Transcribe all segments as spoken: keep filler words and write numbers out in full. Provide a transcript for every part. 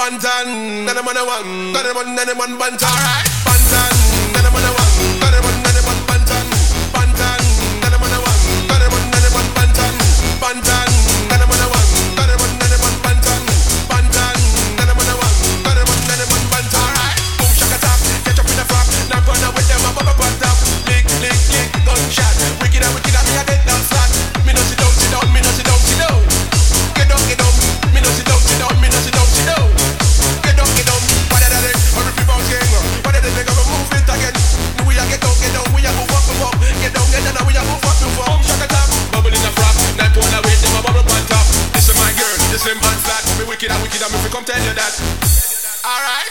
Bantan, nana mana one, nana one, nana one bantan. Bantan, nana mana one, nana one, nana one bantan. Bantan, nana mana one, nana one, nana one bantan. Bantan, nana mana one, nana one, nana one bantan. Bantan, nana mana one, nana one, nana one bantan. Boom shaka tap, catch up in the flap. Now gonna with them a bubble butt tap. Lick, lick, lick, gunshot. Wicked and wicked and me a dead down flat. Me no sit down, sit down, me no sit down, sit down. Get down, get down. Me no sit down, sit down, me no sit down, sit down. Get down, get down. What did I do? Hurry people gang. What did I do? Gonna move it again. We a get down, get down. We a move up, move up. Get down, get down. We a move up, move up. Boom shaka tap, bubble in the frap. Nine point away, them a bubble on top. This is my girl, this is man flat. Me wicked and wicked and me fi come tell you that. All right.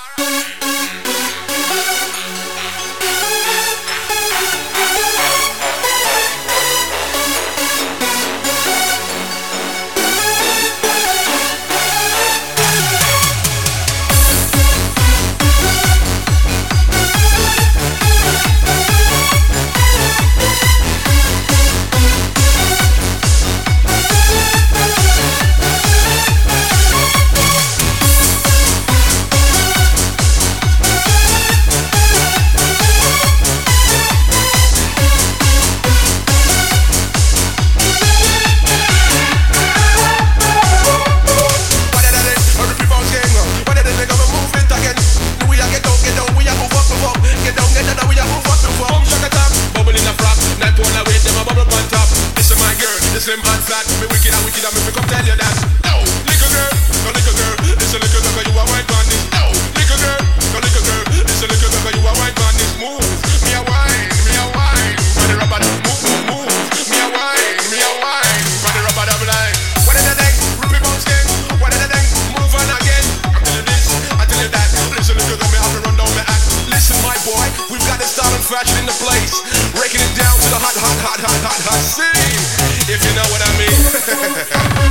Slim and flat, me wicked and wicked and me fi come tell you that. No, little girl, no little girl, this a little girl 'cause you a wine on this. No, little girl, no little girl, this a little girl 'cause you a wine on this. Move, me a wine, me a wine, for the rubber dub. Move, move, move, me a wine, me a wine, for the rubber dub line. What did I think? Ruby bounce gang. What did I think? Move on again. I tell you this, I tell you that. Listen, little girl, me have to run down my act. Listen, my boy, we've got the style and fashion in the place, breaking it down to the hot, hot, hot, hot, hot, hot scene. If you know what I mean.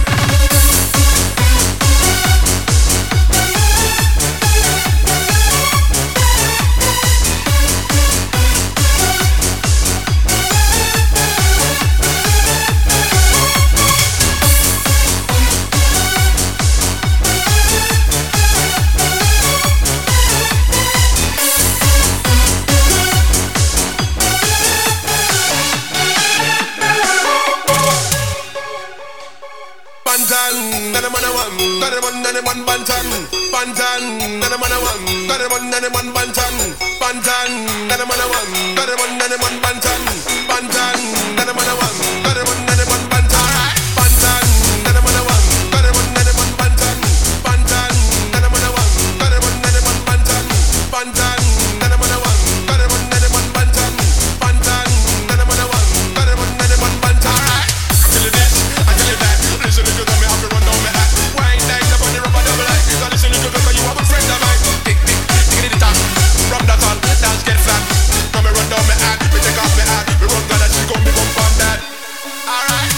Bantan, nana mana one, nana one, nana one bantan. Bantan, nana mana one, nana one, nana one bantan. Bantan, nana mana one, nana one, nana one bantan. Bantan, nana mana one, nana one, nana one bantan. Bantan, nana mana one, nana one, nana one bantan. Bantan, nana mana one, nana one, nana one bantan. Bantan, nana mana one, nana one, nana one bantan. Bantan, nana mana one, nana one, nana one bantan. I tell you this, I tell you that. Listen, little girl, me have to run down my hat. Wine down up on the rubber double line. So listen, little girl, 'cause you have a friend of mine. Tick, tick, tick it in the top. From that on, dance get flat. Now me run down my hat, me take off my hat. Me run down and she gon' me bump on that. All right.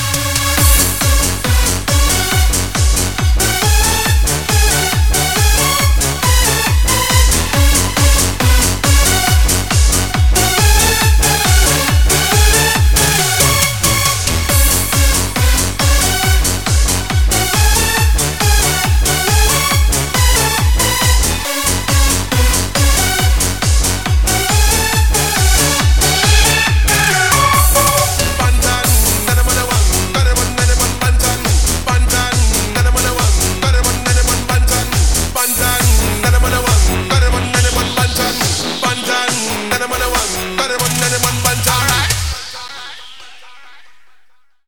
Bantan, nana mana one,